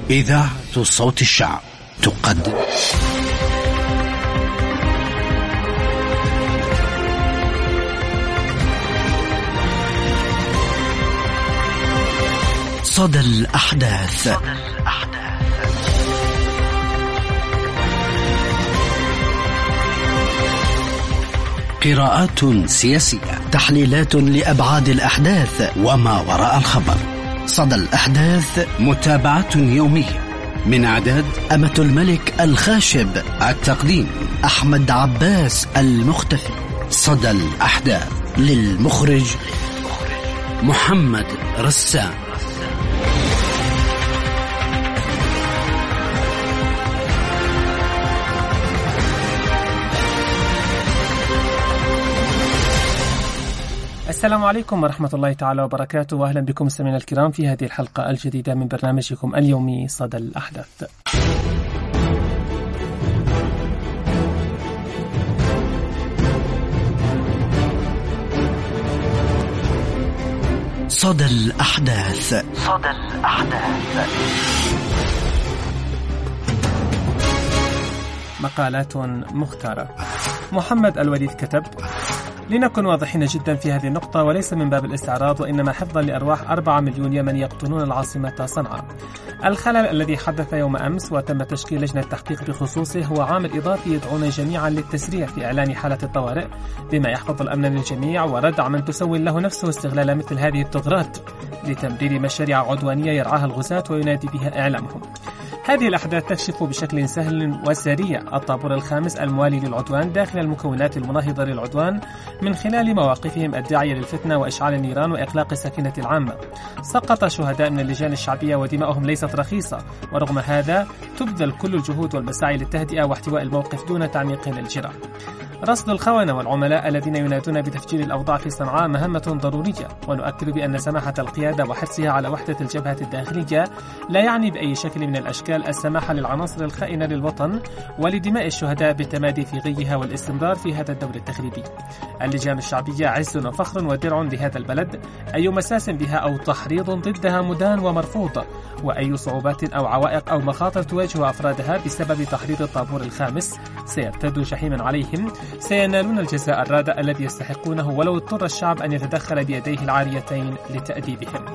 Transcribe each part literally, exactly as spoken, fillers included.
إذاعة صوت الشعب تقدم صدى الأحداث. قراءات سياسية، تحليلات لأبعاد الأحداث وما وراء الخبر. صدى الأحداث، متابعة يومية من إعداد أمة الملك الخاشب، التقديم أحمد عباس المختفي. صدى الأحداث للمخرج محمد رسام. السلام عليكم ورحمة الله تعالى وبركاته، وأهلا بكم مستمعينا الكرام في هذه الحلقة الجديدة من برنامجكم اليومي صدى الأحداث. صدى الأحداث. صدى الأحداث. مقالات مختارة. محمد الوليد كتب: لنكن واضحين جدا في هذه النقطة، وليس من باب الاستعراض وإنما حفظا لأرواح أربعة مليون يمني يقطنون العاصمة صنعاء. الخلل الذي حدث يوم أمس وتم تشكيل لجنة تحقيق بخصوصه هو عامل إضافي يدعون جميعا للتسريع في إعلان حالة الطوارئ بما يحفظ الأمن للجميع وردع من تسول له نفسه استغلال مثل هذه التغرات لتمرير مشاريع عدوانية يرعاها الغزاة وينادي بها إعلامهم. هذه الأحداث تكشف بشكل سهل وسريع الطابور الخامس الموالي للعدوان داخل المكونات المناهضة للعدوان من خلال مواقفهم الداعية للفتنة وإشعال النيران وإقلاق السكينة العامة. سقط شهداء من اللجان الشعبية ودماؤهم ليست رخيصة، ورغم هذا تبذل كل الجهود والمساعي للتهدئة واحتواء الموقف دون تعميق للجرح. رصد الخونة والعملاء الذين ينادون بتفجير الأوضاع في صنعاء مهمة ضرورية، ونؤكد بأن سماحة القيادة وحرصها على وحدة الجبهة الداخلية لا يعني بأي شكل من الأشكال السماح للعناصر الخائنة للوطن ولدماء الشهداء بالتمادي في غيها والاستمرار في هذا الدور التخريبي. اللجان الشعبية عز وفخر ودرع لهذا البلد، أي مساس بها أو تحريض ضدها مدان ومرفوض، وأي صعوبات أو عوائق أو مخاطر تواجه أفرادها بسبب تحريض الطابور الخامس سيرتد جحيما عليهم، سينالون الجزاء الرادع الذي يستحقونه ولو اضطر الشعب أن يتدخل بيديه العاريتين لتأديبهم.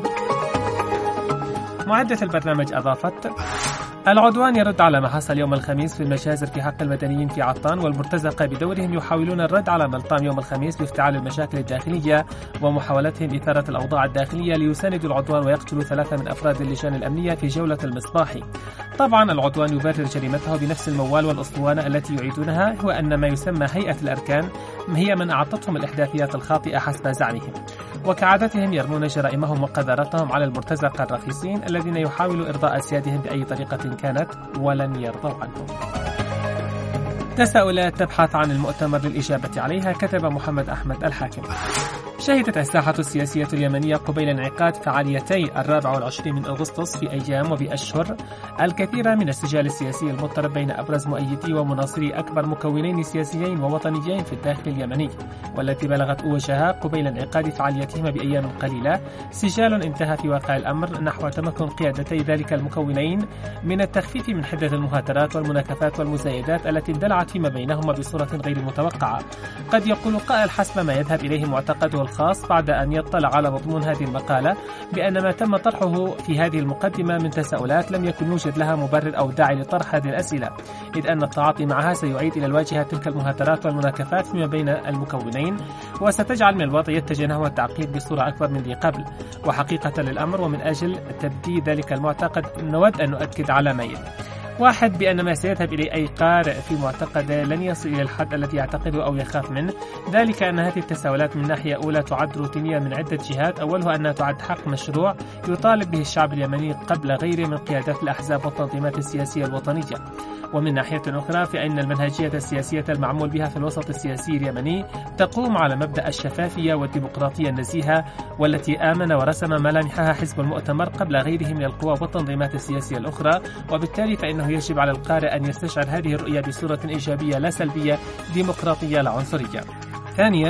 معدة البرنامج أضافت: العدوان يرد على ما حصل يوم الخميس في المجازر في حق المدنيين في عطان، والمرتزقة بدورهم يحاولون الرد على ملطام يوم الخميس بافتعال المشاكل الداخلية ومحاولتهم إثارة الأوضاع الداخلية ليساندوا العدوان ويقتلوا ثلاثة من أفراد اللجان الأمنية في جولة المصباحي. طبعا العدوان يبرر جريمته بنفس الموال والأسطوانة التي يعيدونها، هو أن ما يسمى هيئة الأركان هي من أعطتهم الإحداثيات الخاطئة حسب زعمهم، وكعادتهم يرمون جرائمهم وقذارتهم على المرتزقة الرخيصين الذين يحاولوا إرضاء أسيادهم بأي طريقة كانت ولن يرضوا عنهم. تساؤلات تبحث عن المؤتمر للإجابة عليها، كتب محمد أحمد الحاكم. شهدت الساحة السياسية اليمنية قبيل انعقاد فعاليتي الرابع والعشرين من أغسطس في أيام وبأشهر الكثير من السجال السياسي المضطرب بين أبرز مؤيدي ومناصري أكبر مكونين سياسيين ووطنيين في الداخل اليمني، والتي بلغت أوجها قبيل انعقاد فعاليتهما بأيام قليلة سجال انتهى في واقع الأمر نحو تمكن قيادتي ذلك المكونين من التخفيف من حدة المهاترات والمناكفات والمزايدات التي اندلعت فيما بينهما بصورة غير متوقعة. قد يقول قائل حسب ما يذهب إليه معتقده الخاص بعد أن يطلع على مضمون هذه المقالة بأن ما تم طرحه في هذه المقدمة من تساؤلات لم يكن يوجد لها مبرر أو داعي لطرح هذه الأسئلة، إذ أن التعاطي معها سيعيد إلى الواجهة تلك المهاترات والمناكفات فيما بين المكونين، وستجعل من الوضع يتجه نحو التعقيد بصورة أكبر من ذي قبل. وحقيقة للأمر، ومن أجل تبديد ذلك المعتقد نود أن نؤكد على ما يلي: واحد، بأن ما سيذهب إليه أي قارئ في معتقد لن يصل إلى الحد الذي يعتقده أو يخاف منه، ذلك أن هذه التساؤلات من ناحية أولى تعد روتينية من عدة جهات. أولها أنها تعد حق مشروع يطالب به الشعب اليمني قبل غيره من قيادات الأحزاب والتنظيمات السياسية الوطنية، ومن ناحية أخرى فإن المنهجية السياسية المعمول بها في الوسط السياسي اليمني تقوم على مبدأ الشفافية والديمقراطية النزيهة، والتي آمن ورسم ملامحها حزب المؤتمر قبل غيره من القوى والتنظيمات السياسية الأخرى، وبالتالي فإنه يجب على القارئ أن يستشعر هذه الرؤية بصورة إيجابية لا سلبية، ديمقراطية لا عنصرية. ثانيا،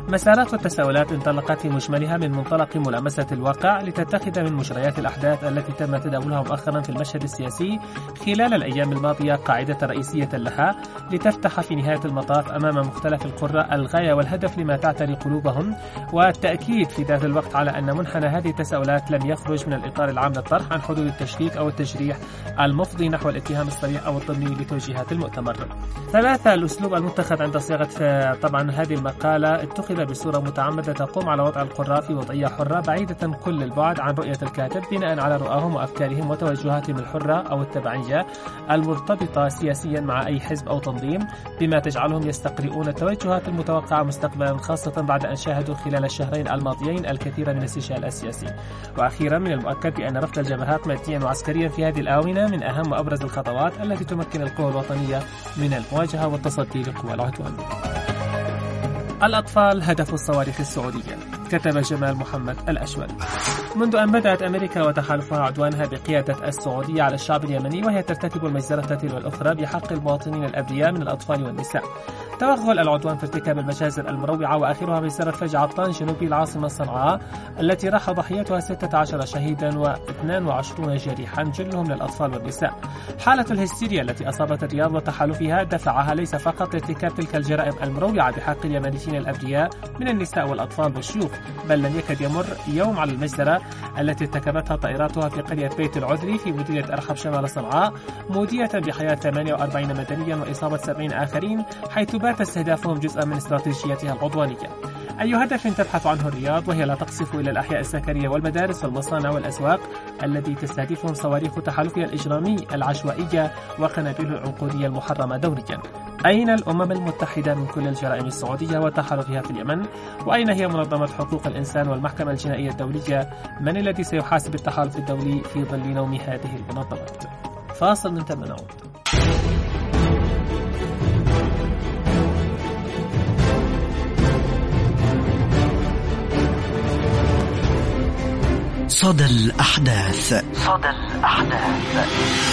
مسارات التساؤلات انطلقت في مجملها من منطلق ملامسة الواقع لتتخذ من مجريات الأحداث التي تم تداولها مؤخرا في المشهد السياسي خلال الأيام الماضية قاعدة رئيسية لها لتفتح في نهاية المطاف أمام مختلف القراء الغاية والهدف لما تعتري قلوبهم، والتأكيد في ذات الوقت على أن منحنى هذه التساؤلات لم يخرج من الإطار العام للطرح عن حدود التشكيك أو التجريح المفضي نحو الاتهام الصريح أو الضمني لتوجيهات المؤتمر. ثلاثة، الأسلوب المتخذ عند صياغة طبعا هذه المقالة اتخذ بصورة متعمدة تقوم على وضع القراء في وضعية حرة بعيدة كل البعد عن رؤية الكاتب بناء على رؤاهم وأفكارهم وتوجهاتهم الحرة أو التبعية المرتبطة سياسيا مع أي حزب أو تنظيم، بما تجعلهم يستقرئون التوجهات المتوقعة مستقبلا، خاصة بعد أن شاهدوا خلال الشهرين الماضيين الكثير من السجال السياسي. وأخيرا، من المؤكد بأن رفض الجبهات ماديا وعسكريا في هذه الآونة من أهم وأبرز الخطوات التي تمكن القوى الوطنية من المواجهة والتصدي لقوى العدوان. الأطفال هدف الصواريخ السعودية. كتب جمال محمد الأشول: منذ أن بدأت أمريكا وتحالفها عدوانها بقيادة السعودية على الشعب اليمني وهي ترتكب المجزرة تلو الأخرى بحق المواطنين الأبرياء من الأطفال والنساء، توغل العدوان في ارتكاب المجازر المروعة، وآخرها مجزرة فج عطان جنوبي العاصمة صنعاء التي راح ضحيتها ستة عشر شهيدا واثنين وعشرين جريحا جلهم من الأطفال والنساء. حالة الهستيريا التي أصابت الرياض وتحالفها دفعها ليس فقط لارتكاب تلك الجرائم المروعة بحق اليمنيين الأبرياء من النساء والأطفال والشيوخ، بل لم يكد يمر يوم على المجزرة التي ارتكبتها طائراتها في قرية بيت العذري في مديرية أرحب شمال صنعاء، مودية بحياة ثمانية وأربعين مدنيا وإصابة سبعين آخرين، حيث بات استهدافهم جزءا من استراتيجيتها العدوانية. أي هدف تبحث عنه الرياض وهي لا تقصف إلى الأحياء السكنية والمدارس والمصانع والأسواق التي تستهدفهم صواريخ تحالفها الإجرامي العشوائية وقنابل العنقودية المحرمة دوليا؟ أين الأمم المتحدة من كل الجرائم السعودية وتحالفها في اليمن؟ وأين هي منظمة حقوق الإنسان والمحكمة الجنائية الدولية؟ من الذي سيحاسب التحالف الدولي في ظل نوم هذه المنظمات؟ فاصل من ثم نعود. صدى الأحداث. صدى الأحداث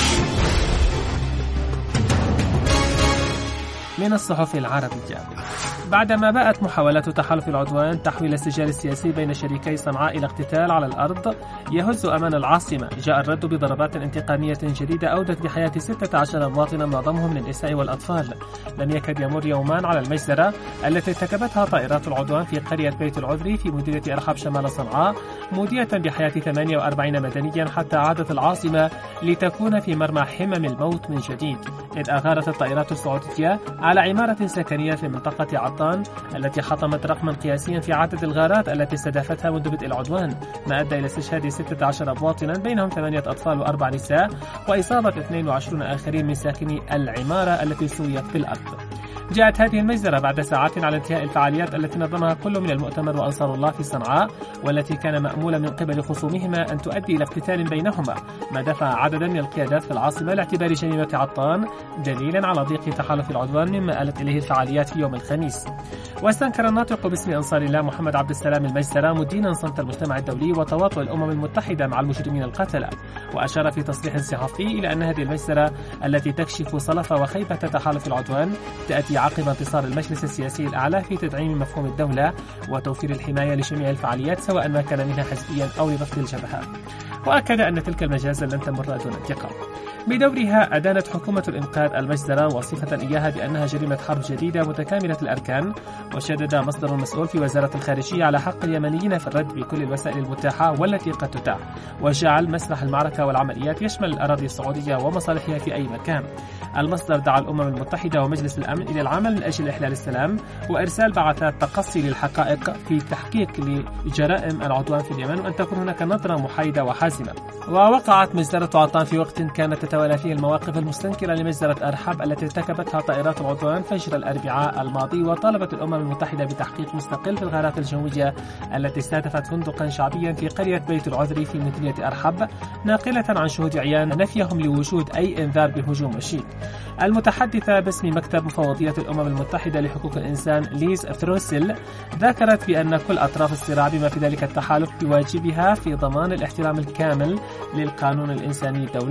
من الصحف العربية. بعدما باءت محاولات تحالف العدوان تحويل السجال السياسي بين شريكي صنعاء إلى اقتتال على الأرض يهز أمان العاصمة، جاء الرد بضربات انتقامية جديدة أودت بحياة ستة عشر مواطنا معظمهم من النساء والأطفال. لم يكد يمر يومان على المجزرة التي ارتكبتها طائرات العدوان في قرية بيت العذري في مديرية أرحب شمال صنعاء، مودية بحياة ثمانية وأربعين مدنيا، حتى عادت العاصمة لتكون في مرمى حمم الموت من جديد، إذ أغارت الطائرات السعودية على عمارة سكنية في منطقة عطان التي حطمت رقما قياسيا في عدد الغارات التي استهدفتها منذ بدء العدوان، ما أدى إلى استشهاد ستة عشر مواطنا بينهم ثمانية أطفال وأربع نساء، وإصابة اثنين وعشرين آخرين من ساكني العمارة التي سويت بالأرض. جاءت هذه المجزرة بعد ساعات على انتهاء الفعاليات التي نظمها كل من المؤتمر وأنصار الله في صنعاء، والتي كان مأمولا من قبل خصومهما أن تؤدي إلى اقتتال بينهما، ما دفع عددا من القيادات في العاصمة لاعتبار جريمة عطان دليلا على ضيق تحالف العدوان مما آلت إليه الفعاليات في يوم الخميس. واستنكر الناطق باسم أنصار الله محمد عبد السلام المجزرة، مدينا صمت المجتمع الدولي وتواطؤ الأمم المتحدة مع المجرمين القتلة، وأشار في تصريح صحفي إلى أن هذه المجزرة التي تكشف صلف وخيبة تحالف العدوان تأتي عقب انتصار المجلس السياسي الأعلى في تدعيم مفهوم الدولة وتوفير الحماية لجميع الفعاليات سواء ما كان منها حزبيا أو لرفض الجبهات. وأكد أن تلك المجازر لن تمر دون انتقام. بدورها أدانت حكومة الإنقاذ المجزرة وصفة إياها بأنها جريمة حرب جديدة متكاملة الأركان، وشدد مصدر مسؤول في وزارة الخارجية على حق اليمنيين في الرد بكل الوسائل المتاحة والتي قد تتاح، وجعل مسرح المعركة والعمليات يشمل الأراضي السعودية ومصالحها في أي مكان. المصدر دعا الأمم المتحدة ومجلس الأمن إلى العمل من أجل إحلال السلام وإرسال بعثات تقصي للحقائق في التحقيق لجرائم العدوان في اليمن، وأن تكون هناك نظرة محايدة وحازمة. ووقعت مجزرة عطان في وقت كانت تتوالى فيه المواقف المستنكرة لمجزرة أرحب التي ارتكبتها طائرات العدوان فجر الأربعاء الماضي، وطالبت الأمم المتحدة بتحقيق مستقل في الغارات الجوية التي استهدفت فندقا شعبيا في قرية بيت العذري في مدينة أرحب، ناقلة عن شهود عيان نفيهم لوجود أي إنذار بهجوم مشيد. المتحدثة باسم مكتب مفوضية الأمم المتحدة لحقوق الإنسان ليز ثروسل ذكرت بأن كل أطراف الصراع بما في ذلك التحالف بواجبها في ضمان الاحترام الكامل للقانون الإنساني الدولي،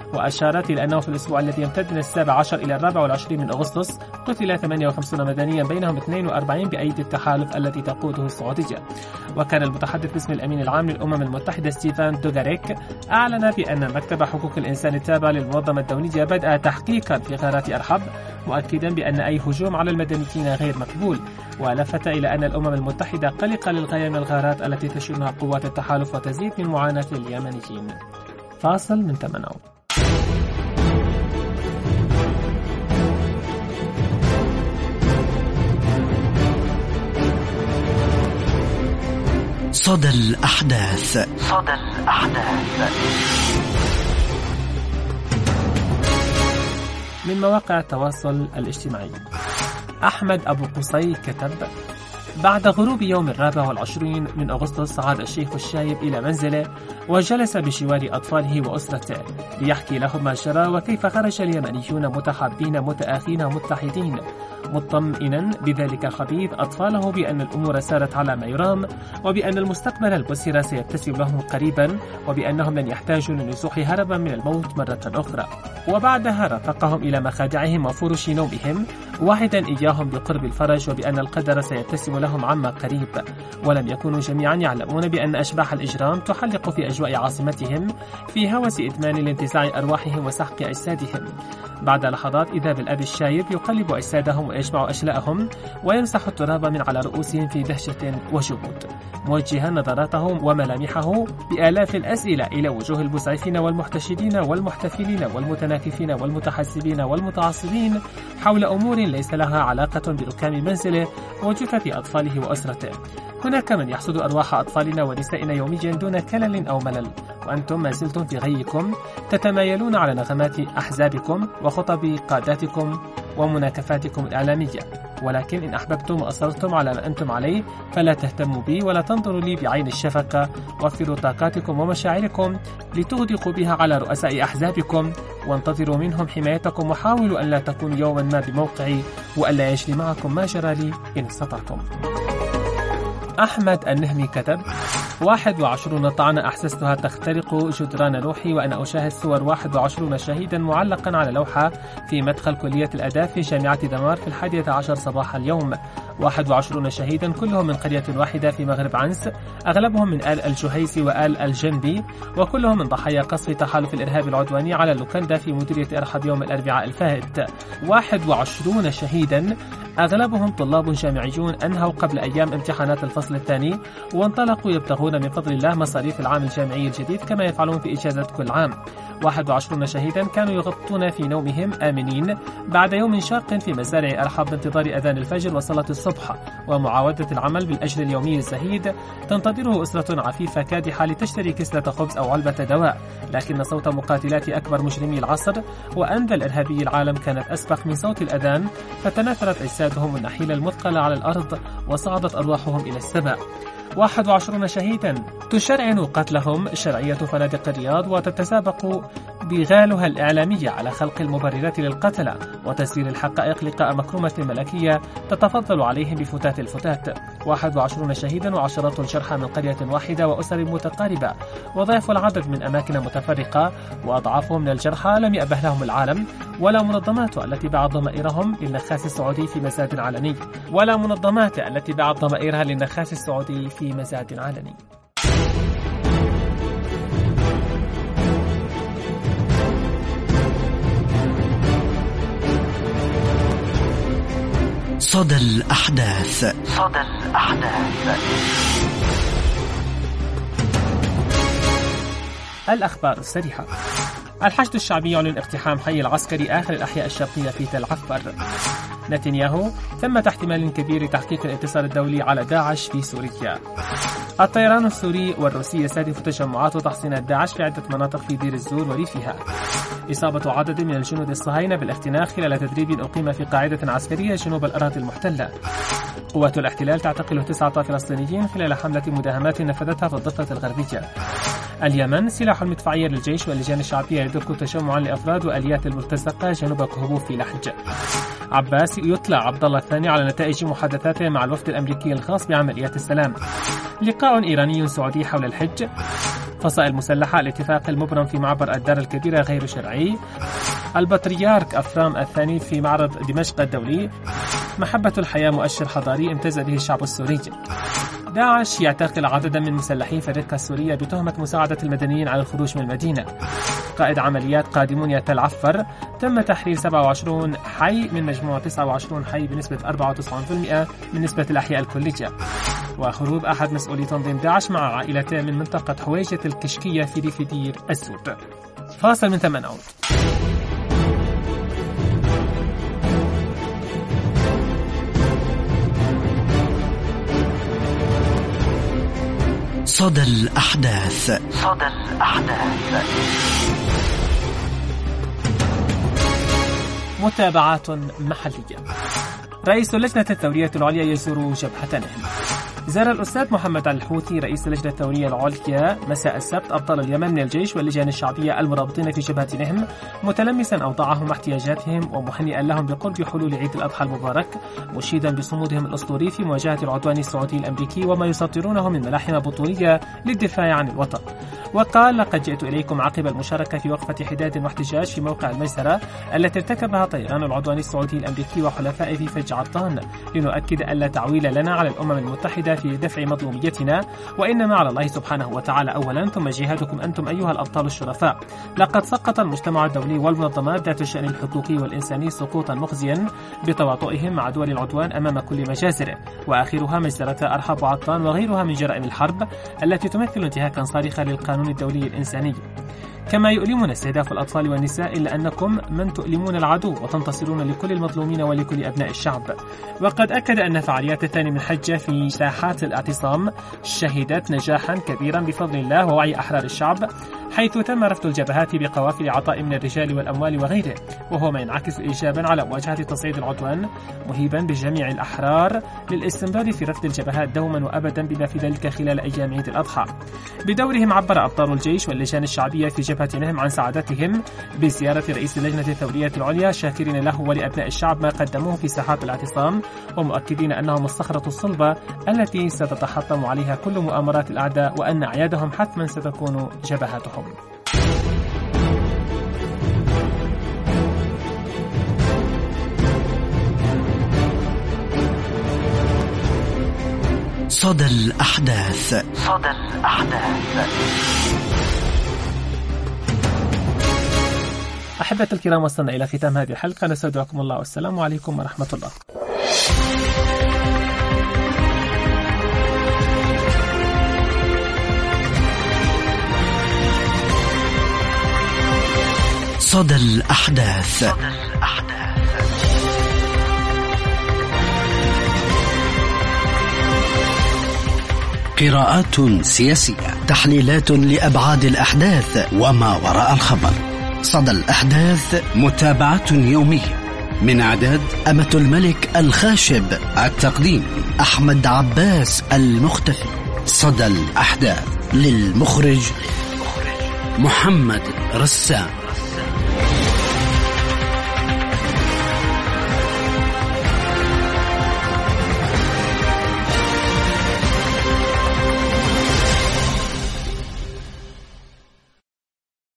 وأشارت إلى أنه في الأسبوع الذي يمتد من السابع عشر إلى الرابع والعشرين من أغسطس قتل ثمانية وخمسين مدنيا بينهم اثنين وأربعين بأيدي التحالف التي تقوده السعودية. وكان المتحدث باسم الأمين العام للأمم المتحدة ستيفان دوغاريك أعلن بأن مكتب حقوق الإنسان التابع للمنظمة الدولية بدأ تحقيقا في غارات أرحب، مؤكدا بأن أي هجوم على المدنيين غير مقبول، ولفت إلى أن الأمم المتحدة قلقة للغاية من الغارات التي تشنها قوات التحالف وتزيد من معاناة اليمنيين. فاصل من تمنعو. صدى الأحداث. صدى الأحداث من مواقع التواصل الاجتماعي. أحمد أبو قصي كتب: بعد غروب يوم الرابع والعشرين من أغسطس عاد الشيخ الشايب إلى منزله وجلس بجوار أطفاله وأسرته ليحكي لهم ما جرى وكيف خرج اليمنيون متحابين متآخين متحدين، مطمئنا بذلك الخبيث أطفاله بأن الأمور سارت على ما يرام، وبأن المستقبل البصير سيبتسم لهم قريبا، وبأنهم لن يحتاجوا للنزوح هربا من الموت مرة أخرى. وبعدها رافقهم إلى مخادعهم وفرش نومهم، واحدا إياهم بقرب الفرج وبأن القدر سيبتسم لهم عما قريب. ولم يكونوا جميعا يعلمون بأن أشباح الإجرام تحلق في أجواء عاصمتهم في هوس إدمان لانتزاع أرواحهم وسحق أجسادهم. بعد لحظات إذا بالأب الشايب يقلب أجسادهم ويجمع أشلاءهم ويمسح التراب من على رؤوسهم في دهشة وجمود، موجها نظراته وملامحه بآلاف الأسئلة إلى وجوه المسعفين والمحتشدين والمحتفلين والمتناكفين والمتحزبين والمتعصبين حول أمور ليس لها علاقة بركام منزله وجثة أطفاله وأسرته. هناك من يحصد أرواح أطفالنا ونسائنا يوميا دون كلل أو ملل، وأنتم ما زلتم في غيكم تتمايلون على نغمات أحزابكم وخطب قاداتكم ومناكفاتكم الإعلامية. ولكن إن أحببتم وأصرتم على ما أنتم عليه فلا تهتموا بي ولا تنظروا لي بعين الشفقة، وفروا طاقاتكم ومشاعركم لتغدقوا بها على رؤساء أحزابكم، وانتظروا منهم حمايتكم، وحاولوا أن لا تكونوا يوما ما بموقعي وألا يجري معكم ما جرى لي إن استطعتم. أحمد النهمي كتب: واحد وعشرون طعنة أحسستها تخترق جدران روحي وأنا أشاهد صور واحد وعشرين شهيدا معلقا على لوحة في مدخل كلية الآداب في جامعة دمار في الحادية عشر صباح اليوم. واحد وعشرين شهيدا كلهم من قرية واحدة في مغرب عنس، أغلبهم من آل الجهيسي وآل الجنبي، وكلهم من ضحايا قصف تحالف الإرهاب العدواني على اللوكندا في مديرية أرحب يوم الأربعاء الفائت. واحد وعشرين شهيدا أغلبهم طلاب جامعيون أنهوا قبل أيام امتحانات الفصل الثاني وانطلقوا يبتغون من فضل الله مصاريف العام الجامعي الجديد كما يفعلون في إجازة كل عام. واحد وعشرين شهيدا كانوا يغطون في نومهم آمنين بعد يوم شاق في مزارع أرحب بانتظار أذان الفجر وصلاة الصبح ومعاودة العمل بالأجر اليومي الزهيد. تنتظره أسرة عفيفة كادحة لتشتري كسلة خبز أو علبة دواء، لكن صوت مقاتلات أكبر مجرمي العصر وأنذى الإرهابي العالم كانت أسبق من صوت الأذان، فتناثرت أجسادهم النحيلة المثقلة على الأرض وصعدت أرواحهم إلى السماء. واحد وعشرين شهيدا تشرعن قتلهم شرعية فنادق الرياض وتتسابق بغالها الإعلامية على خلق المبررات للقتلى وتسيير الحقائق لقاء مكرمة ملكية تتفضل عليهم بفتات الفتات. واحد وعشرين شهيدا وعشرات الجرحى من قرية واحدة وأسر متقاربة وضعف العدد من أماكن متفرقة، وأضعافهم من الجرحى لم يأبه لهم العالم ولا منظمات التي باعت ضمائرهم للنخاس السعودي في مزاد علني ولا منظمات التي باعت ضمائرها للنخاس السعودي في مزاد علني. صدى الأحداث. صدى الأحداث. الأخبار السريعة. الحشد الشعبي يعلن اقتحام حي العسكري آخر الأحياء الشرقية في تل عفر. نتنياهو: ثمة احتمال كبير لتحقيق الانتصار الدولي على داعش في سوريا. الطيران السوري والروسي يستهدف تجمعات وتحصينات داعش في عدة مناطق في دير الزور وريفها. إصابة عدد من الجنود الصهاينة بالاختناق خلال تدريب أقيم في قاعدة عسكرية جنوب الأراضي المحتلة. قوات الاحتلال تعتقل تسعة فلسطينيين خلال حملة مداهمات نفذتها في الضفة الغربية. اليمن: سلاح المدفعية للجيش واللجان الشعبية يدرك تجمعا لأفراد وآليات المرتزقة جنوب كهبوب في لحج. عباس: يطلع عبد الله الثاني على نتائج محادثاته مع الوفد الأمريكي الخاص بعمليات السلام. لقاء إيراني سعودي حول الحج. فصائل مسلحة الاتفاق المبرم في معبر الدار الكبيرة غير شرعي. البطريرك أفرام الثاني في معرض دمشق الدولي. محبة الحياة مؤشر حضاري امتاز به الشعب السوري. داعش يعتقل عددا من مسلحين فرقة السورية بتهمة مساعدة المدنيين على الخروج من المدينة. قائد عمليات قادمون يا تل عفر تم تحرير سبعة وعشرين حي من مجموع تسعة وعشرين حي بنسبة أربعة وتسعين بالمئة من نسبة الأحياء الكلية. وهروب أحد مسؤولي تنظيم داعش مع عائلتين من منطقة حويجة الكشكية في ريف دير السود. فاصل من ثم نعود. صدى الأحداث. صدى الأحداث. متابعات محلية. رئيس اللجنة الثورية العليا يزور جبهة نهم. زار الأستاذ محمد الحوثي رئيس اللجنة الثورية العليا مساء السبت أبطال اليمن من الجيش واللجان الشعبية المرابطين في جبهة نهم، متلمسا أوضاعهم احتياجاتهم ومهنئا لهم بقرب حلول عيد الأضحى المبارك، مشيدا بصمودهم الأسطوري في مواجهة العدوان السعودي الأمريكي وما يسطرونه من ملاحم بطولية للدفاع عن الوطن. وقال: لقد جئت إليكم عقب المشاركة في وقفة حداد واحتجاج في موقع المجزرة التي ارتكبها طيران العدوان السعودي الأمريكي وحلفائه في فج عطان، لنؤكد أن لا تعويل لنا على الأمم المتحدة في دفع مظلوميتنا، وإنما على الله سبحانه وتعالى أولا، ثم جهادكم أنتم أيها الأبطال الشرفاء. لقد سقط المجتمع الدولي والمنظمات ذات الشأن الحقوقي والإنساني سقوطا مخزيا بتواطؤهم مع دول العدوان أمام كل مجازره، وآخرها مجزرة أرحب وعطان وغيرها من جرائم الحرب التي تمثل انتهاكا صارخا للقانون الدولي الإنساني. كما يؤلمنا استهداف الأطفال والنساء، إلا أنكم من تؤلمون العدو وتنتصرون لكل المظلومين ولكل أبناء الشعب. وقد أكد أن فعاليات الثاني من حجة في ساحات الاعتصام شهدت نجاحا كبيرا بفضل الله ووعي أحرار الشعب، حيث تم رفض الجبهات بقوافل عطاء من الرجال والأموال وغيره، وهو ما ينعكس إيجابا على مواجهة تصعيد العدوان، مهيبا بجميع الأحرار للاستمرار في رفض الجبهات دوما وأبدا بما في ذلك خلال أيام عيد الأضحى. بدورهم عبر أبطال الجيش واللجان الشعبية في جبهة نهم عن سعادتهم بزيارة رئيس اللجنة الثورية العليا، شاكرين له ولأبناء الشعب ما قدموه في ساحات الاعتصام، ومؤكدين أنهم الصخرة الصلبة التي ستتحطم عليها كل مؤامرات الأعداء، وأن أعيادهم حتما ستكون جبهاتهم. صدى الأحداث. صدى الأحداث. أحبة الكرام، وصلنا إلى ختام هذه الحلقة، نستودعكم الله والسلام عليكم ورحمة الله. صدى الأحداث. صدى الأحداث. قراءات سياسية، تحليلات لأبعاد الأحداث وما وراء الخبر. صدى الأحداث، متابعة يومية. من إعداد أمة الملك الخاشب، التقديم أحمد عباس المختفي. صدى الأحداث، للمخرج محمد رسام.